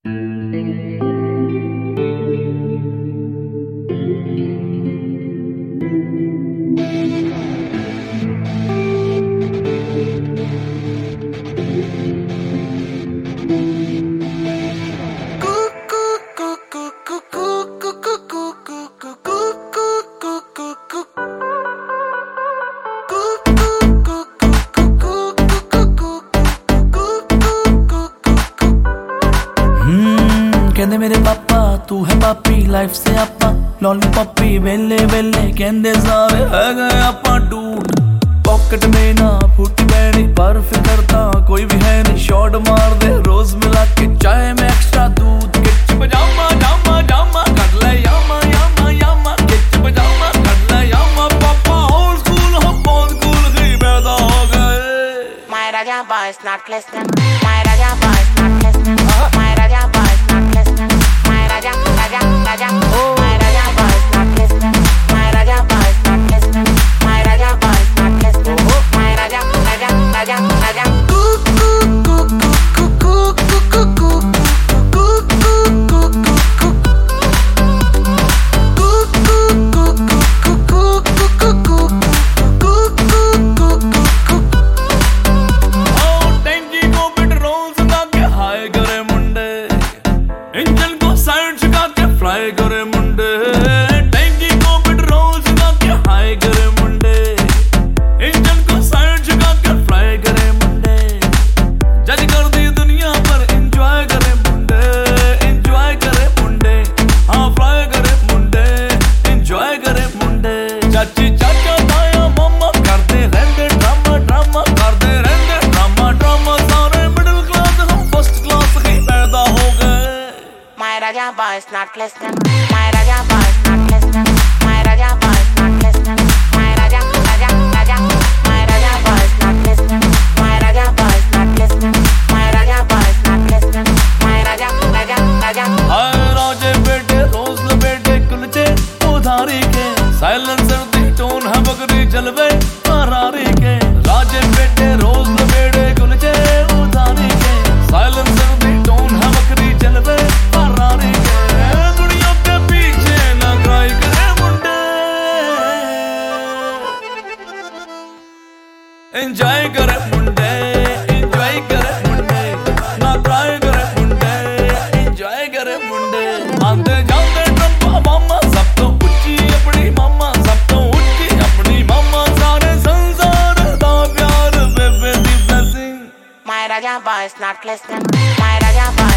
कहंदे मेरे पापा तू है पापी लाइफ से आपा लॉलीपॉपी वेले वेले कहंदे सारे है गए आपा टूट पॉकेट में ना फूटी बैनी पर फिकरता कोई भी है नहीं शॉट मार दे रोज मिला के चाय में एक्स्ट्रा दूध किच पजामा जामा जामा कर ले यामा यामा यामा किच पजामा कर ले यामा पापा ओल्ड स्कूल हम ओल्ड स्कूल ही पैदा हो गए My Raja boy is not listening. My Raja boy is not listening. My Raja boy is not listening. My Raja, Raja, Raja. My Raja boy is not listening. My Raja boy is not listening. My Raja boy is not listening. My Raja, Raja, Raja, Raja. Engine को side झुका के fly करे मुंडे टैंकी को petrol झुका के high करे मुंडे engine को साइड झुका के फ्लाई करे मुंडे जज कर दी दुनिया पर एंजॉय करे मुंडे हाँ फ्लाई करे मुंडे एंजॉय करे मुंडे चाची चाचा ताया मम्मा करते रहंदे ड्रामा ड्रामा करते रहंदे ड्रामा ड्रामा सारे मिडिल क्लास हम फर्स्ट क्लास ही पैदा हो गए My Raja boy is not listening. My Raja boy is not listening. My Raja boy is not listening. My Raja, Raja, Raja. My Raja boy is not listening. My Raja boy is not listening. My Raja boy is not listening. My Raja, Raja, Raja. हाय राजे बेटे रोज लपेटे कुलचे उधारी के silencer दी tone है बकरी जलवे Ferrari के राजे बेटे रोज लपेटे कुलचे उधारी के साइलेंसर दी टोन है बकरी जलवे फरारी के दुनिया के पीछे ना क्राई करे मुंडे एंजॉय करे मुंडे एंजॉय करे मुंडे ना क्राई करे मुंडे एंजॉय करे मुंडे आंदे जांदे ट्रम्पा मामा सब तो ऊंची अपनी मामा सब तो ऊंची अपनी मामा सारे संसार दा प्यार बेबे दी blessing My Raja boy is not listening. My Raja boy